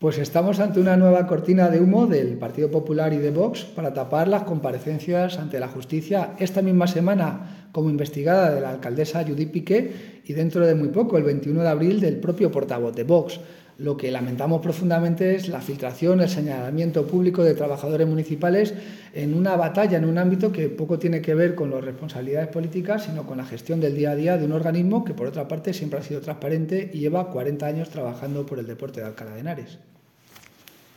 Pues estamos ante una nueva cortina de humo del Partido Popular y de Vox para tapar las comparecencias ante la justicia esta misma semana como investigada de la alcaldesa Judith Piqué y dentro de muy poco, el 21 de abril, del propio portavoz de Vox. Lo que lamentamos profundamente es la filtración, el señalamiento público de trabajadores municipales en una batalla, en un ámbito que poco tiene que ver con las responsabilidades políticas, sino con la gestión del día a día de un organismo que, por otra parte, siempre ha sido transparente y lleva 40 años trabajando por el deporte de Alcalá de Henares.